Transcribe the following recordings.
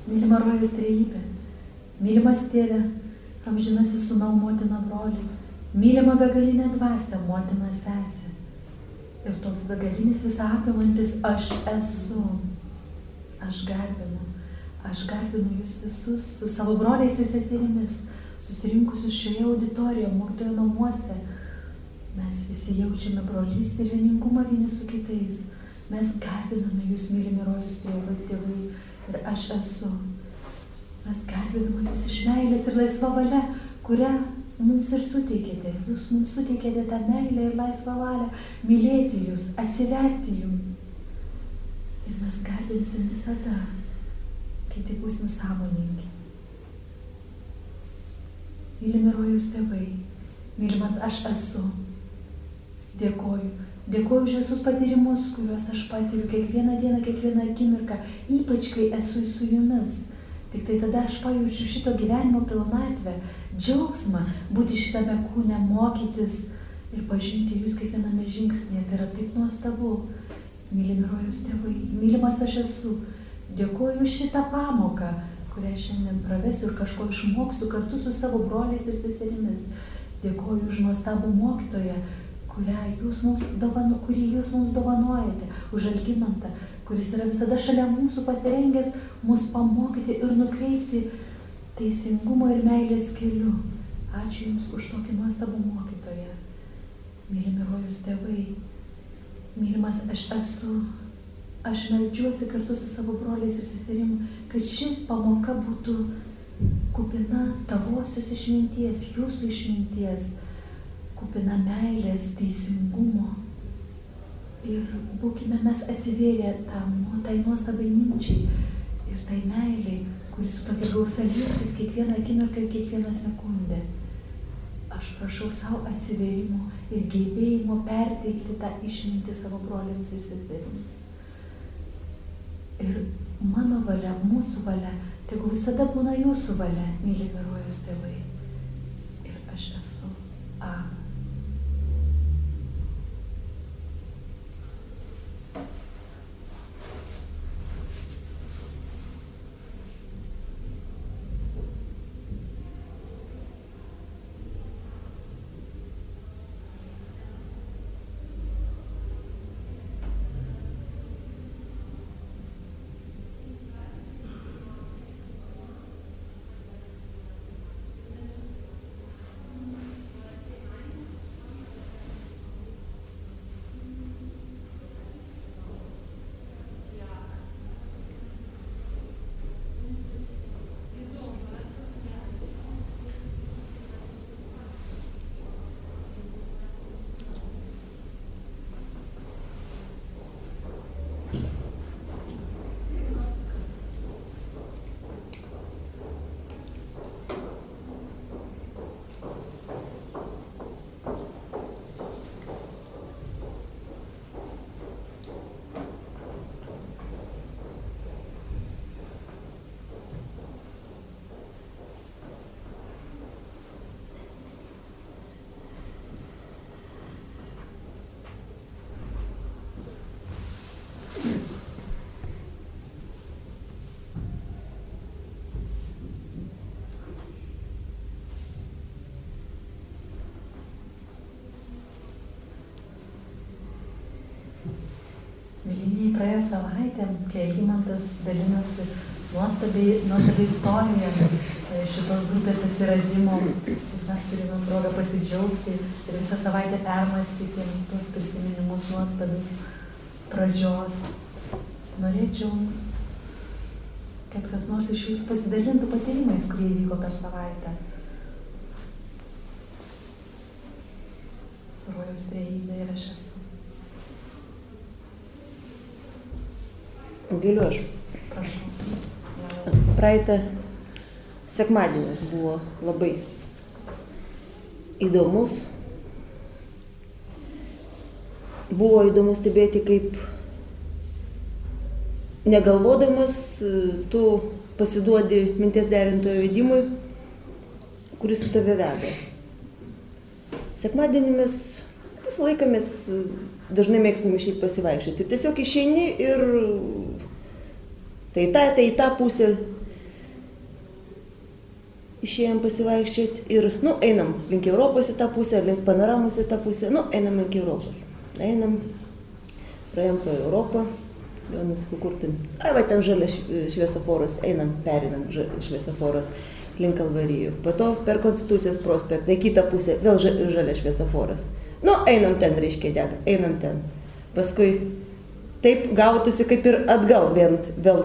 Mylima Rojaus Trejybė, mylimas Tėve, amžinasis Sūnau, motina, broli, mylima begalinė dvasia, motina, sesė. Ir toks begalinis visą apimantis aš esu. Aš garbinu jūs visus su savo broliais ir seserimis, susirinkusius šioje auditorijoje, mokytojo namuose. Mes visi jaučiame brolystę ir vieningumą vieni su kitais. Mes garbiname jūs, mylimi Rojaus tėvai, ir aš esu. Mes garbiname jūs iš meilės ir laisva valia, kurią mums ir suteikėte. Jūs mums suteikėte tą meilę ir laisvą valią mylėti jūs, atsiverti jums. Ir mes garbinsim visada, kai tik būsim sąmoningi. Mylimi Rojaus tėvai, mylimas aš esu. Dėkoju už visus patyrimus, kuriuos aš patiriu kiekvieną dieną, kiekvieną akimirką, ypač kai esu su jumis. Tik tai tada aš pajaučiu šito gyvenimo pilnatvę, džiaugsmą būti šitame kūne, mokytis ir pažinti jūs kiekviename žingsnėje. Tai yra taip nuostabu. Mylimi Rojaus tėvai, mylimas aš esu. Dėkoju už šitą pamoką, kurią šiandien pravesiu ir kažko išmoksiu kartu su savo broliais ir seserimis. Dėkoju už nuostabų mokytoją, kurį jūs mums dovanojate, už Algimantą, kuris yra visada šalia mūsų pasirengęs mus pamokyti ir nukreipti teisingumo ir meilės keliu. Ačiū Jums už tokį nuostabų mokytoją. Mylimi Rojaus tėvai, mylimas aš esu. Aš meldžiuosi kartu su savo broliais ir seserim, kad ši pamoka būtų kupina tavosios išminties, jūsų išminties, kupina meilės, teisingumo. Ir būkime mes atsivėrę tai nuostabai minčiai ir tai meiliai, kuris su tokia gausa lieksis kiekvieną akimirką ir kiekvieną sekundę. Aš prašau savo atsivėrimo ir gebėjimo perteikti tą išmintį savo broliams ir seserims. Ir mano valia, mūsų valia, tegu visada būna jūsų valia, mylimi Rojaus tėvai. Ir aš esu. Amen. Myliniai, praėjo savaitė, kai Algimantas dalinosi nuostabiai istoriją šitos grupės atsiradimo. Mes turime progą pasidžiaugti ir visą savaitę permąstyti tuos prisiminimus nuostabius pradžios. Norėčiau, kad kas nors iš jūsų pasidalintų patyrimais, kurie įvyko per savaitę. Su Rojaus Trejybe ir aš esu. Galiu aš. Prašau. Praeitą sekmadienis buvo labai įdomus. Buvo įdomu stebėti, kaip negalvodamas tu pasiduodi minties derintojo vedimui, kuris tave veda. Sekmadienį mes visą laiką dažnai mėgstam išeiti pasivaikščioti. Tiesiog išeini ir tai į tą pusę. išėjom pasivaikščioti ir, einam link Europos į tą pusę, link Panoramos į tą pusę, einam link Europos. Einam, praėjom pro Europą, jau nusikau, kur ten, va ten žalia šviesoforas, perinam šviesoforas link Kalvarijų. Po to per Konstitucijos prospektą, į kitą pusę, vėl žalia šviesoforas. Einam ten, reiškia, dega, einam ten. Paskui taip gautųsi kaip ir atgal, vėl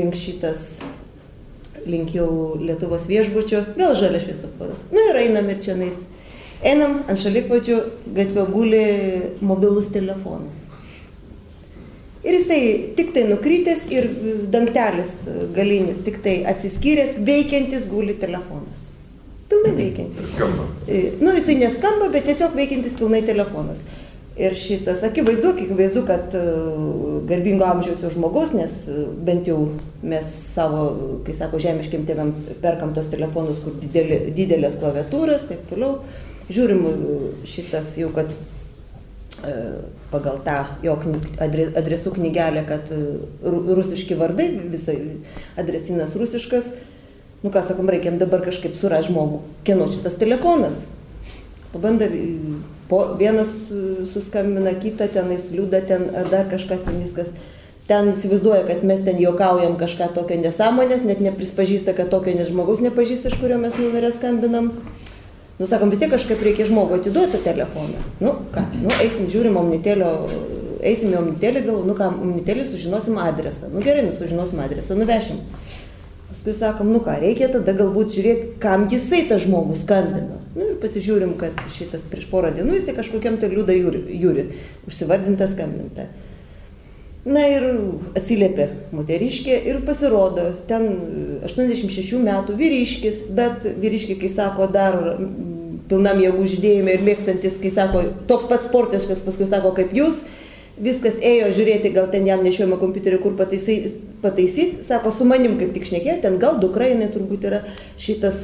link jau Lietuvos viešbučio, vėl žalia šviesoforas. Ir einam ir čianais. Einam, ant šalikvačio gatvė guli mobilus telefonas. Ir jisai tik tai nukrytęs ir dangtelis galinis, tik tai atsiskyręs, veikiantis guli telefonas. Pilnai veikiantis. Skamba. Jisai neskamba, bet tiesiog veikiantis pilnai telefonas. Ir šitas, akivaizdu, kad garbingo amžiaus žmogus, nes bent jau mes savo, kai sako, žemiškiam tėvam perkam tos telefonus, kur didelės klaviatūras, taip toliau. Žiūrim šitas jau, kad pagal tą jo adresų knygelę, kad rusiški vardai, visai adresinas rusiškas. Sakom, reikiam dabar kažkaip surasti žmogų, kieno šitas telefonas. Pabanda, vienas suskambina, kitą tenais liūda, ten dar kažkas ten viskas. Ten įsivaizduoja, kad mes ten juokaujam kažką tokio nesąmonės, net neprispažįsta, kad tokio žmogaus nepažįsta, iš kurio mes numerę skambinam. Sakom, vis tiek kažkaip reikia žmogų atiduoti telefoną. Eisim, žiūrim Omnitelio, eisim į Omnitelį, Omnitelį sužinosim adresą. Gerai, sužinosim adresą, nuvešim. Paskui sakom, reikia tada galbūt žiūrėti, kam jisai tas žmogus skambino. Ir pasižiūrim, kad šitas prieš porą dienų jisai kažkokiam tai liūda jūri, užsivardinta skambinta. Ir atsiliepė moteriškė ir pasirodo, ten 86 metų vyriškis, bet vyriškė, kai sako, dar pilnam jėgų žydėjime ir mėgstantis, kai sako, toks pats sportiškas, paskui sako, kaip jūs, viskas ėjo žiūrėti, gal ten jam nešiojama kompiuterį, kur pataisyti, sako, su manim kaip tik šnekėjo, ten gal dukra, jinai turbūt yra šitas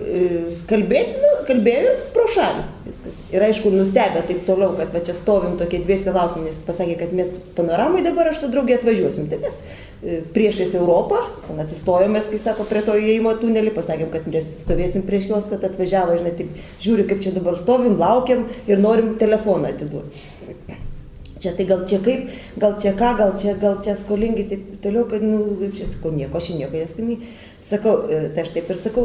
kalbėjo ir pro šalį viskas. Ir aišku, nustebė taip toliau, kad čia stovim tokie dviesi laukim, nes pasakė, kad mes Panoramai dabar aš su draugė atvažiuosim. Tai mes priešais Europą, atsistojomės, kai sako, prie to įėjimo tunelį, pasakėm, kad mes stovėsim prieš juos, kad atvažiavo, žinai, taip žiūri, kaip čia dabar stovim, laukiam ir norim telefoną atiduoti. Čia tai gal čia kaip, gal čia ką, gal čia skolingi, taip toliau, kad, kaip čia sakau, nieko, aš nieko neskambinu. Sakau, tai aš taip ir sakau,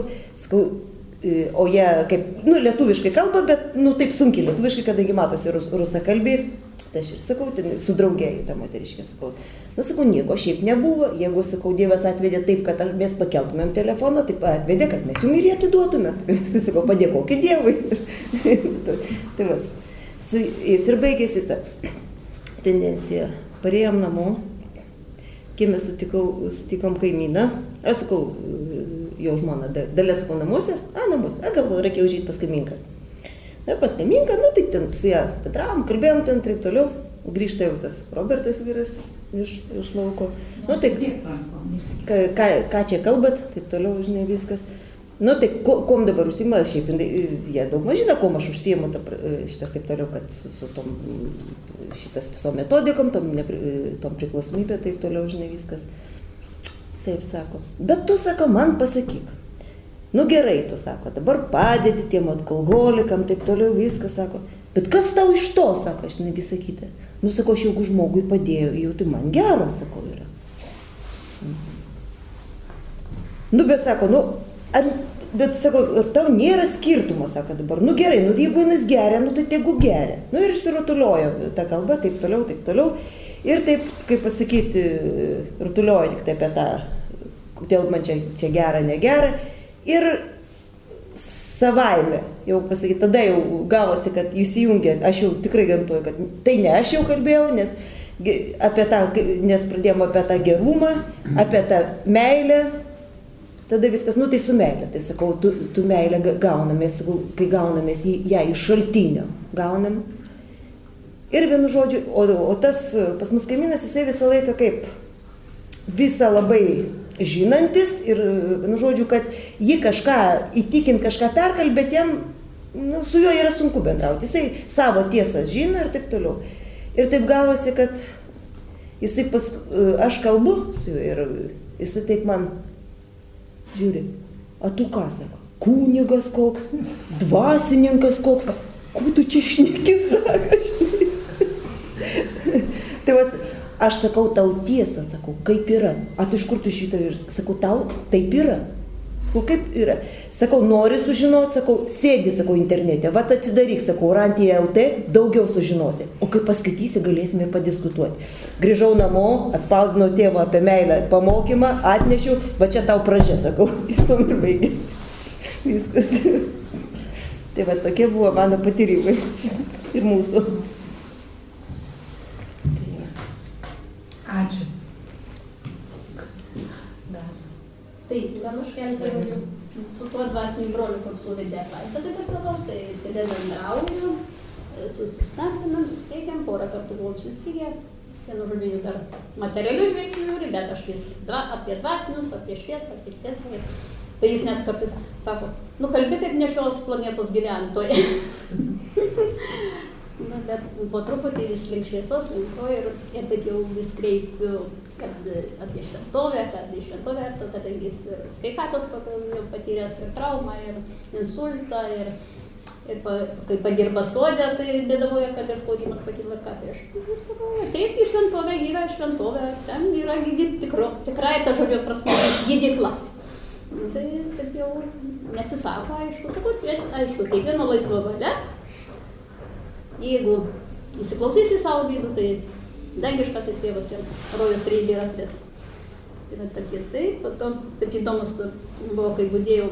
o jie kaip, lietuviškai kalba, bet, taip sunkiai lietuviškai, kadangi matosi rusakalbiai. Tai aš ir sakau, su draugėju tą moteriškę sakau. Sakau, nieko šiaip nebuvo, jeigu, sakau, Dievas atvedė taip, kad mes pakeltumėm telefoną, taip atvedė, kad mes jum ir atiduotume. Visi sakau, padėkokit Dievui. Tai vas, jis ir baigėsi tą tendenciją. Parėjom namo, kieme sutikom kaimyną, aš sakau, jo žmona, Dalia sakau, namuose, galvoju, reikia užžyti pas kaimynką. Pas kaimynką, tai ten su ją bendravom, kalbėjom ten, taip toliau, grįžta jau tas Robertas vyras iš lauko. Tai ką čia kalbat, taip toliau, žinai, viskas. Tai kuom dabar užsiima, šiaip jie daug mažina, kuom aš užsiimu, šitas taip toliau, kad su tom, šitas visom metodikom, tom priklausomybė, taip toliau, žinai, viskas. Taip sako. Bet tu, sako, man pasakyk. Gerai, tu, sako, dabar padėti tiem alkoholikam, taip toliau, viskas, sako. Bet kas tau iš to, sako, aš nevisa kita. Sako, aš jeigu žmogui padėjau, jau tai man geras, sako, yra. Bet sako, bet sako, ar tau nėra skirtumo, sako dabar, gerai, jeigu jis geria, tai tegu geria. Ir išsirutuliojo tą kalbą, taip toliau. Ir taip, kaip pasakyti, rutuliojo tik tai apie tą, kodėl man čia gera, negera. Ir savaime, jau pasakyti, tada jau gavosi, kad įsijungė, aš jau tikrai garantuoju, kad tai ne aš jau kalbėjau, nes pradėjom apie tą gerumą, apie tą meilę. Tada viskas, tai su meilė, tai sakau, tu meilę gaunamės, kai gaunamės ją iš šaltinio, gaunam. Ir vienu žodžiu, o tas pas mus kaimynas, jisai visą laiką kaip visą labai žinantis ir, vienu žodžiu, kad jį kažką įtikint, kažką perkalbėti, jam, su juo yra sunku bendrauti, jisai savo tiesas žino ir taip toliau. Ir taip gavosi, kad jisai aš kalbu su juo ir jisai taip man žiūri, o tu ką, sako, kunigas koks, dvasininkas koks, ko tu čia šneki, sako, Tai va, aš sakau tau tiesą, sakau, kaip yra. A tu iš kur tu šitą ir sakau, tau taip yra. Sakau, kaip yra. Sakau, nori sužinoti, sakau, sėdi, sakau, internete. Va, atsidaryk, sakau, Rantija LT, daugiau sužinosi. O kai paskaitysi, galėsime ir padiskutuoti. Grįžau namo, atspausdinau tėvą apie meilę pamokymą, atnešiau, va čia tau pradžia, sakau, ir tom ir baigėsi. Viskas. Tai va, tokie buvo mano patyrimai ir mūsų. Ačiū. Tai, gal aš keletą žodžių su tuo dvasiniu broliu, kur suvedė klaipėdą savo, tai bendrauju, susistambinam, susiteikiam, porą kartų buvau susitikę. Vienu žodžiu, jis dar materialių žvilgsnių žiūri, bet aš vis apie dvasinius, apie šviesą, apie tiesą. Tai jis net kartais sako, nu kalbi kaip ne šios planetos gyventojai. Na, bet po truputį vis link šviesos, link to ir taip jau vis kreipiu, kad apie šventovę, kad į šventovę, kadangi jis ir sveikatos tokio jau patyręs, ir traumą, ir insultą, ir kai padirba sode, tai bėdavoja, kad ir spaudimas pakyla, ką tai aš sakau, taip, į šventovę yra šventovė, ten yra tikrai ta žodžio prasme gydykla. Tai taip jau neatsisako, aišku, sakau, aišku, kiekvieno laisva valia. Jeigu įsiklausys į savo vidų, tai dangiškasis tėvas ir rojus trejybė yra atves. Tai va tokie taip, po to taip įdomus buvo, kai budėjau,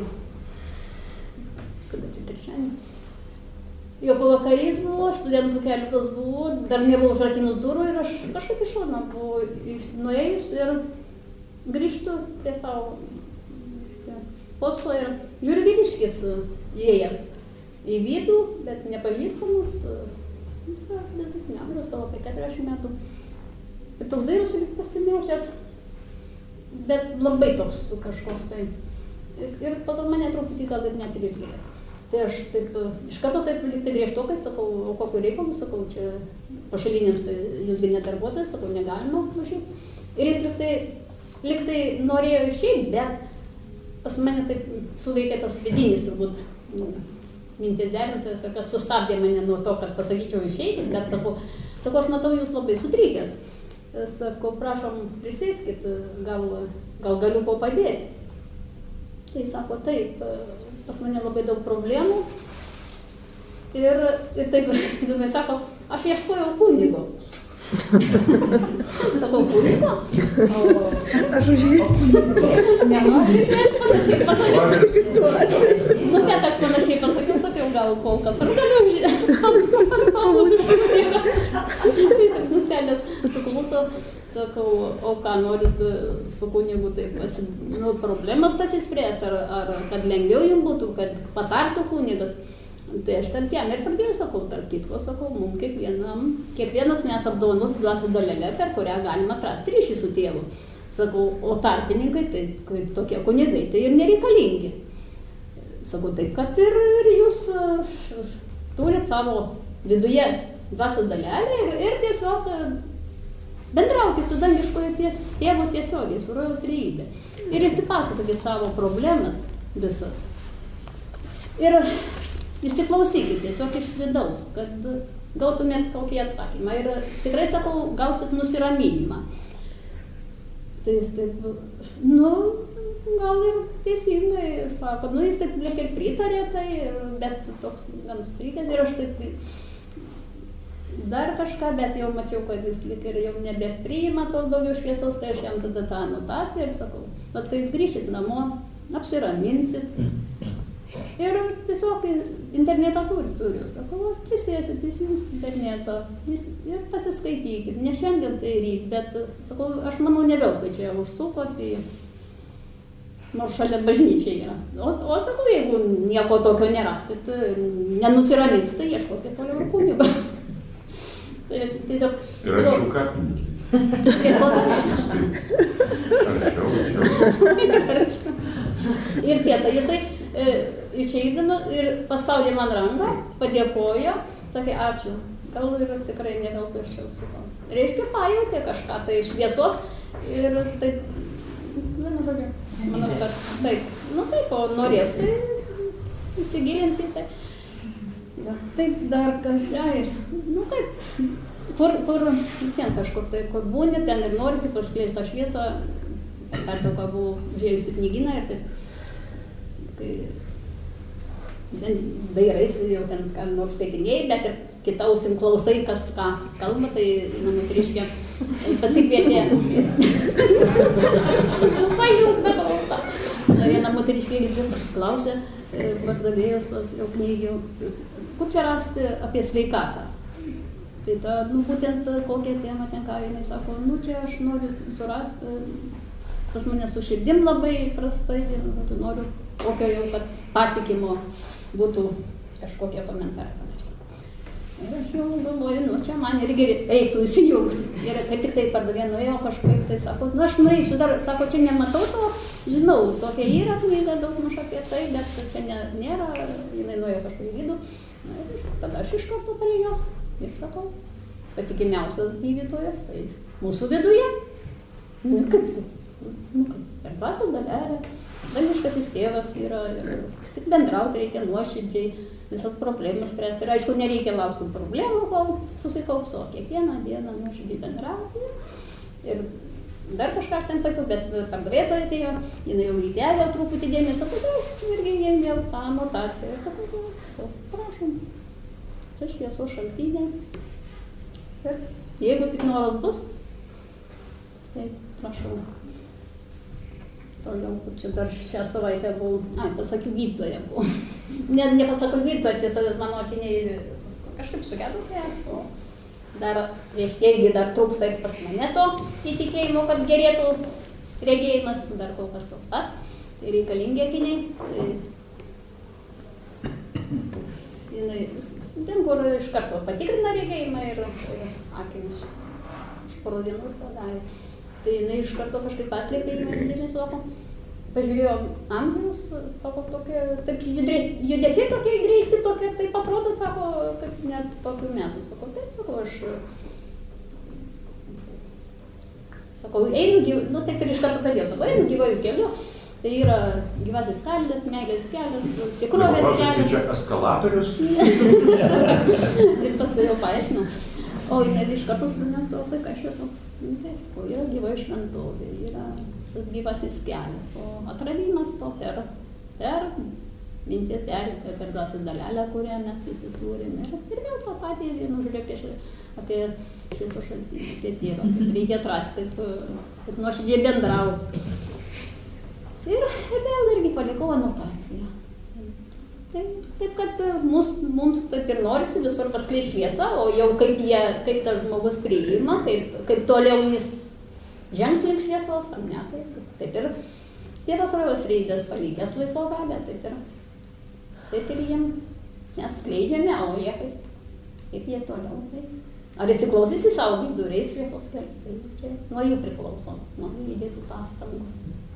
kada čia trečiadienį. Jo pavakarys buvo, studentų keletas buvo, dar nebuvo užrakinus durų ir aš kažkaip iš šono buvau nuėjus ir grįžtu prie savo posto ir žiūriu vyriškis įėjęs į vidų, bet nepažįstamas, vidutinio amžiaus, gal apie 40 metų. Ir toks dairos ir pasimetęs, bet labai toks kažkoks tai. Ir pagal mane truputį gal ir net ir išgėlės. Tai aš taip, iš karto taip liktai griežtokai, sakau, o kokiu reikalu, sakau, čia pašaliniams, tai jūsgi nedarbuotojas, sakau, negalima važiuoti. Ir jis liktai norėjo išeiti, bet pas mane taip suveikė tas vidinis turbūt, mintis derintojas, kad sustabdė mane nuo to, kad pasakyčiau išeiti, bet sakau, aš matau, jūs labai sutrykęs. Sakau, prašom, prisėskit, gal galiu ko padėti. Tai sako, taip, pas mane labai daug problemų. Ir taip, įdomiai sako, aš ieškojau kunigo. Sakau, kunigo? Aš už jį. Nenori, aš panašiai pasakiau. Nu, bet aš panašiai pasakiau, gal kol kas aš galiu Tai taip nustebęs suklauso, sakau, o ką norit su kunigu taip problemas tas įspręsti, ar kad lengviau jums būtų, kad patartų kunigas. Tai aš tarp jam ir pradėjau, sakau, tarp kitko, sakau, mums kiekvienas mes apdovanos dvasių dalelę, per kurią galima atrasti ryšį su tėvu. Sakau, o tarpininkai, tai kaip tokie kunigai, tai ir nereikalingi. Sakau, taip, kad ir jūs turit savo viduje dvasių dalelę ir tiesiog bendraukit su dangiškojo tėvo tiesiogiai, su rojaus trejybe. Ir išsipasakokit savo problemas visas. Ir įsiklausykit tiesiog iš vidaus, kad gautumėt kokį atsakymą. Ir tikrai, sakau, gausit nusiraminimą. Tai jis taip, gal ir teisingai sako, jis taip liek ir pritarė tai, bet toks gan sutrykęs ir aš taip dar kažką, bet jau mačiau, kad jis liek ir jau nebepriima tos daugiau šviesos, tai aš jam tada tą anotaciją ir sakau, bet kai grįšit namo, apsiraminsit ir tiesiog internetą turiu, sakau, prisėsit, įsijungs internetą ir pasiskaitykit, ne šiandien tai ryt, bet sakau, aš manau ne veltui čia užsukot į nors šalia bažnyčiai yra. O sakau, jeigu nieko tokio nerasit, nenusiraminsit, tai ieškokit toliau kunigo. Tai tiesiog... Ir anksčiau kapinių. Ir po dar. Anksčiau. Ir tiesa, jisai išeidino ir paspaudė man ranką, padėkojo, sakė, ačiū. Gal ir tikrai ne dėl to aš čia užsukau. Reiškia, pajautė kažką tai šviesos ir taip, vienu žodžiu. Manau, kad taip, taip, o norės, tai įsigilinsi tai. Ja, taip dar kažką ir, nu kaip, kur visiems kažkur tai, kur būni, ten ir norisi paskleisti tą šviesą. Pertrauką buvau užėjusi knygyną ir kai dairaisi jau ten ką nors skaitinėjai, bet ir kita ausim klausai, kas ką kalba, tai moteriškė pasikvietė. Pajung be klausą. Viena moteriškė girdžiu, klausė pardavėjos jau knygų, kur čia rasti apie sveikatą. Tai ta, būtent kokią temą ten ką jinai sako, čia aš noriu surasti, pas mane su širdim labai prastai, noriu kokio jau, kad patikimo būtų kažkokie komentarai. Ir aš jau galvoju, čia man irgi reiktų įsijungti. Ir kaip tik tai pardavė nuėjo kažkaip, tai sako, aš nueisiu dar, sako, čia nematau to, žinau, tokia yra knyga daug maž apie tai, bet čia nėra, jinai nuėjo kažkur į vidų. Ir tada aš iš karto prie jos ir sakau, patikimiausias gydytojas, tai mūsų viduje. Kaip tai? Per dvasios dalelę, dangiškasis tėvas yra, tik bendrauti reikia nuoširdžiai, visas problemas spręsti. Ir aišku, nereikia laukti problemų, kol susikaups, o kiekvieną dieną nuoširdžiai bendrauti. Ir dar kažką aš ten sakiau, bet pardavėtoja atėjo, jinai jau įdėjo truputį dėmesio, tada aš irgi ėmiau tą anotaciją ir pasakiau, prašom, čia šviesos šaltinė. Ir jeigu tik noras bus, tai prašau. Toliau, kur čia dar šią savaitę buvau, pasakiau gydytoja buvau. Nepasakau gydytoja, tiesa, mano akiniai kažkaip sugedo, o dar prieš irgi dar trūksta ir pas mane to įtikėjimo, kad gerėtų regėjimas, dar kol kas toks pat, tai reikalingi akiniai. Jinai, ten kur iš karto patikrina regėjimą ir akinius už porų dienų padarė. Tai jinai iš karto kažkaip atkreipė ir dėmesį, sako, pažiūrėjo amžiaus, sako, tokie, taip judesiai tokie greiti, tokie, taip atrodo, sako, kaip net tokių metų. Sako, taip, sako, aš, sako, einu, taip ir iš karto kalbėjau, sako, einu gyvojų keliu, tai yra gyvasis kelias, meilės kelias, tikrovės kelias. Čia eskalatorius? Ir paskui jau paaiškinau. O jinai iš karto studento, tai ką aš jau toks, o yra gyvoji šventovė, yra tas gyvasis kelias, o atradimas to per minties perėti, per dvasios dalelę, kurią mes visi turime. Ir vėl tą patį, žiūrėk, apie šviesos šaltinį, apie tėvą, reikia atrasti, kaip nuoširdžiai bendrauti. Ir vėl irgi palikau anotaciją. Taip, kad mums taip ir norisi visur paskleist šviesą, o jau kaip tas žmogus priima, kaip toliau jis žengs link šviesos, ar ne, taip ir tėvas Rojaus Reidas palikęs laisvo valią, taip ir jiem mes skleidžiame, o jie kaip jie toliau. Ar įsiklausys į savo vidų, eis šviesos keliu, tai čia nuo jų priklauso, nuo jų įdėtų pastangų.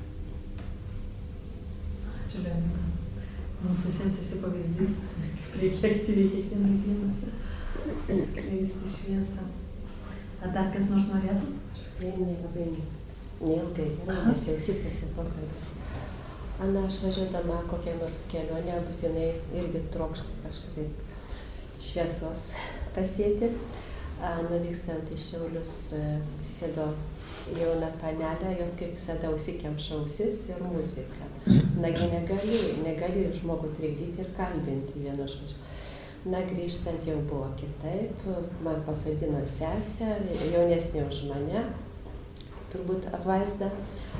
Ačiū, Leonida. Mums visiems esi pavyzdys, kaip reikia aktyviai kiekvieną dieną skleisti šviesą. Ar dar kas nors norėtų? Aš tikrai labai neilgai, nes jau sitėsi pokalbis. Aš važiuodama kokią nors kelionę, būtinai irgi trokšta kažkaip šviesos pasėti. Nuvykstant į Šiaulius atsisėdo jauna panelė, jos kaip visada užsikemša ausis ir muzika. Nagi negali žmogų trikdyti ir kalbinti vienu žodžiu. Grįžtant jau buvo kitaip, man pasodino sesę, jaunesnė už mane, turbūt apvaizda,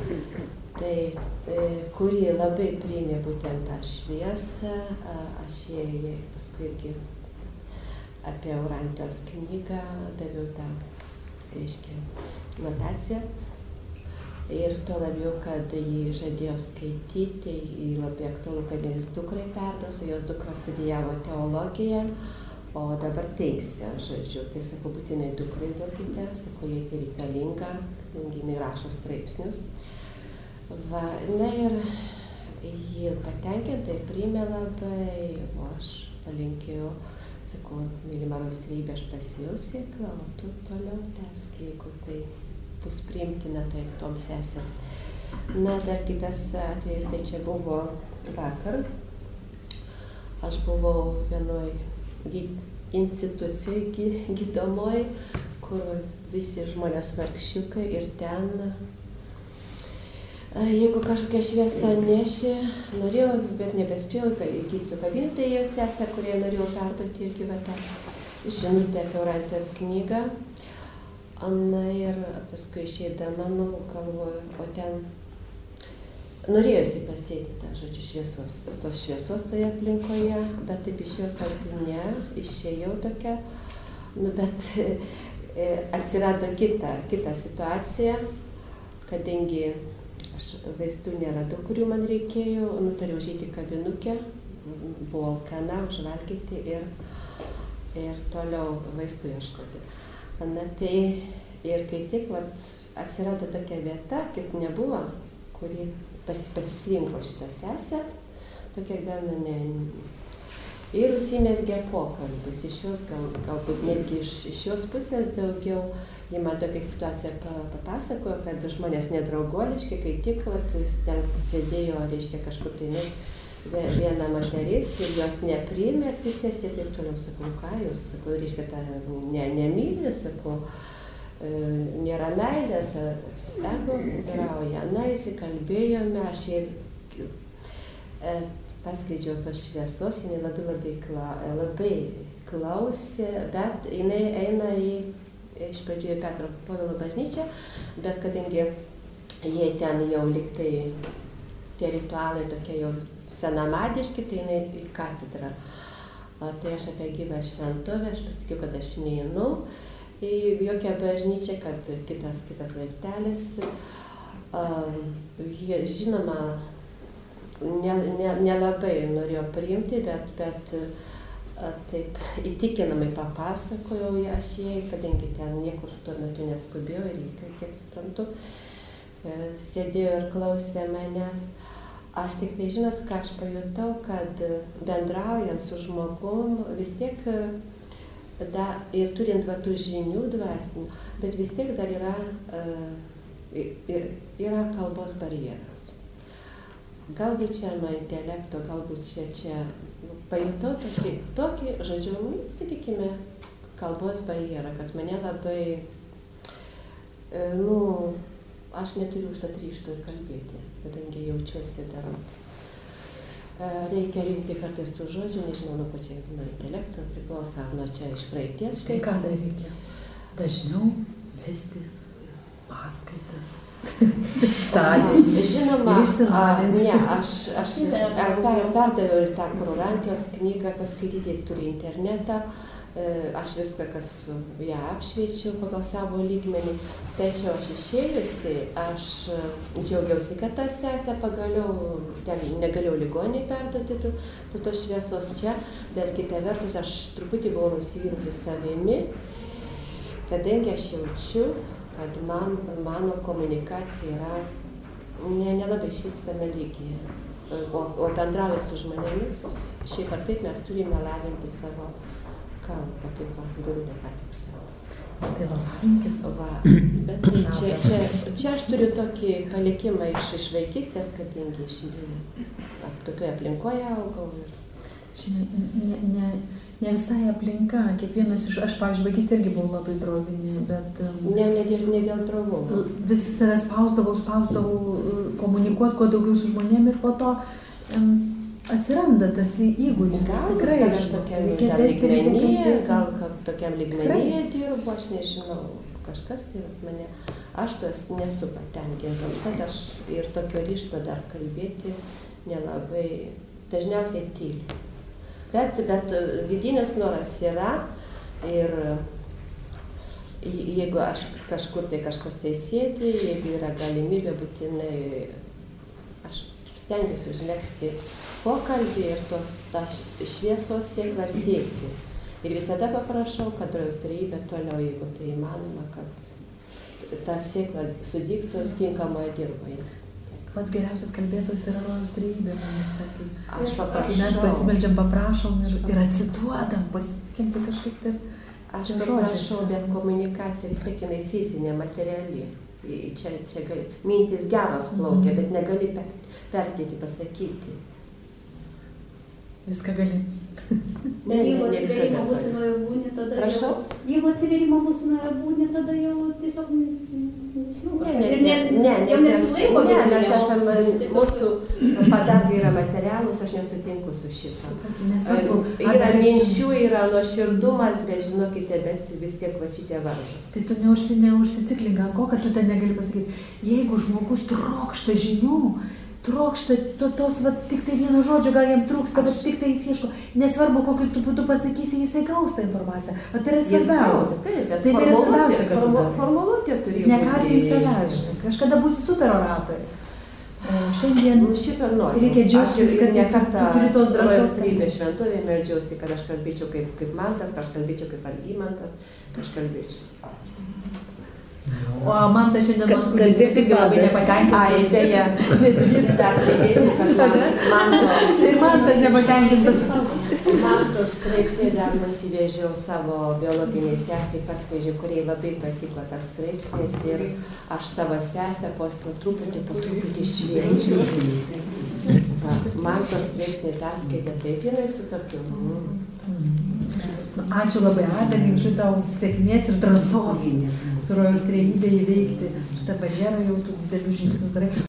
kuri labai priėmė būtent tą šviesą, aš jai paskui irgi apie Eurantijos knygą daviau tą, reiškia, notaciją. Ir tuo labiau, kad jį žadėjo skaityti, jį labai aktualu, kad jis dukrai perduos, jos dukra studijavo teologiją, o dabar teisę, žodžiu. Tai sakau, būtinai dukrai duokite, sakau, jai tai reikalinga, kadangi jinai rašo straipsnius. Ir jį patenkintai priėmė labai, o aš palinkėjau, sakau, mylima valstybė, aš pas jus sėklą, o tu toliau tęsk, jeigu tai bus priimtina taip tom sesėm. Dar kitas atvejis, tai čia buvo vakar. aš buvau vienoj institucijoj gydomoj, kur visi žmonės vargšiukai ir ten, jeigu kažkokia šviesa nešė, norėjau, bet nebespėjau, į gydytojų kabinetą ėjo sesė, kurie norėjau perduoti irgi va tą žinutę apie Urantijos knygą. Na ir paskui išeidama, galvoju, o ten norėjusi pasėti tą, žodžiu, tos šviesos toje aplinkoje, bet taip išėjau, kad ne, išėjau tokia, bet atsirado kita situacija, kadangi aš vaistų neradau, kurių man reikėjo, nutariau užeiti kavinukę, buvau alkana, užvalgyti ir toliau vaistų ieškoti. Na tai ir kai tik atsirado tokia vieta, kaip nebuvo, kuri pasisrinko šitą sesę, tokia gana ir užsimezgė pokalbis iš jos, galbūt netgi iš jos pusės daugiau. Jie man tokią situaciją papasakojo, kad žmonės nedraugoliški, kai tik ten sėdėjo, reiškia, kažkur tai viena moteris ir jos nepriėmė atsisėsti ir taip toliau. Sakau, ką jūs, sakau, reiškia, nemylė, sakau, nėra meilės, ego vyrauja. Na, įsikalbėjome, aš paskleidžiau tos šviesos, jinai labai klausė, bet jinai eina iš pradžių į Petro Povilo bažnyčią, bet kadangi jie ten jau liktai tie ritualai tokie jau senamadiški, tai jinai į katedrą. Tai aš apie gyvą šventovę, aš pasakiau, kad aš neinu į jokią bažnyčią, kad kitas laiptelis. Jie, žinoma, nelabai norėjo priimti, bet taip įtikinamai papasakojau aš jai, kadangi ten niekur tuo metu neskubėjau ir jie, kiek suprantu, sėdėjo ir klausė manęs. Aš tik tai, žinot, ką aš pajutau, kad bendraujant su žmogum vis tiek, ir turint tų žinių dvasinių, bet vis tiek dar yra kalbos barjeras. Galbūt čia nuo intelekto, galbūt čia pajutau tokį, žodžiu, sakykime, kalbos barjerą, kas mane labai, aš neturiu užtat ryžto ir kalbėti, kadangi jaučiuosi dar. Reikia rinkti kartais tų žodžių, nežinau, nuo pačiai nuo intelekto priklauso, ar nuo čia iš praeities. Tai ką dar reikia? Dažniau vesti paskaitas. Žinoma, aš perdaviau ir tą Urantijos knygą, kas skaityti turi internetą, aš viską, kas ją apšviečiau pagal savo lygmenį. Tačiau aš išėjusi, aš džiaugiausi, kad ta sesė pagaliau, negalėjau ligoniai perduoti tos šviesos čia, bet kita vertus aš truputį buvau nusivylusi savimi, kadangi aš jaučiu, kad mano komunikacija yra nelabai išvystytame lygyje. O bendraujant su žmonėmis, šiaip ar taip mes turime lavinti savo kalbą, kaip Birutė ką tik savo. Tai lavinkis. Bet čia aš turiu tokį palikimą iš vaikystės, kadangi tokioje aplinkoje augau. Ne visai aplinka, kiekvienas aš, pavyzdžiui, vaikystė irgi buvau labai drovinė, bet... Ne dėl drovumo. Vis save spausdavau, komunikuoti kuo daugiau su žmonėm ir po to atsiranda tas įgūdis. Tikrai, aš tokiam lygmenyje dirbu, aš nežinau, kažkas tai mane, aš tos nesu patenkinta, užtat aš ir tokio ryžto dar kalbėti nelabai, dažniausiai tyliu. Bet vidinis noras yra ir jeigu aš kažkur tai kažkas tai sėdi, jeigu yra galimybė būtinai, aš stengiuosi užmegzti pokalbį ir tą šviesos sėklą sėti. Ir visada paprašau, kad rojaus trejybė toliau, jeigu tai įmanoma, kad ta sėkla sudygtų tinkamoje dirboje. Pats geriausias kalbėtojas yra rojaus trejybė, man sakė. Aš paprašau. Mes pasimeldžiam, paprašom ir atsiduodam, pasitikim tai kažkaip tai. Aš paprašau, bet komunikacija vis tiek jinai fizinė, materiali. Čia mintis geros plaukia, bet negali perteikti, pasakyti. Viską gali. Jeigu ne visada atsiverimo gali. būsinoje būni, tada Prašau? Jeigu atsiverimo būsinoje būni, tada jau tiesiog nežinau. Ir jau nesilaiko. Ne, mes esame, mūsų padargai yra materialūs, aš nesutinku su šitą. Nesvarbu. Yra minčių, yra nuoširdumas, bet žinokite, bet vis tiek va šitie varžo. Tai tu neužsiciklink ant ko, kad tu ten negali pasakyti. Jeigu žmogus trokšta žinių, trokšta tos, va, tik tai vieno žodžio, gal jam trūksta, bet tik tai jis ieško. Nesvarbu, kokiu tu būdu pasakysi, jisai gaus tą informaciją. O tai yra svarbiausia. Taip, bet Tai yra svarbiausia, kad tu darai. formuluotė turi būti. Nekaltink savęs. Kažkada būsi super oratorė. Šiandien šito noriu. reikia džiaugtis, kad ne tu kartą turi tos drąsos. Trybė šventovė meldžiausi, kad aš kalbėčiau kaip Mantas, kad aš kalbėčiau kaip Algymantas, kad aš kalbėčiau. O man tai šiandien nuoskubės irgi labai nepatenkintas. Ai, beje, jis dar pridėsiu, kad Ir man tas nepatenkintas. Mantos straipsnį dar nusivežiau savo biologiniai sesiai, paskaičiau, kuriai labai patiko tas straipsnis ir aš savo sesę po truputį šviečiu. Mantos straipsnį perskaitė, taip yra su tokiu. Ačiū labai, Ada, linkiu tau sėkmės ir drąsos su rojaus trejybė įveikti šitą barjerą, jau tu didelius žingsnius darai.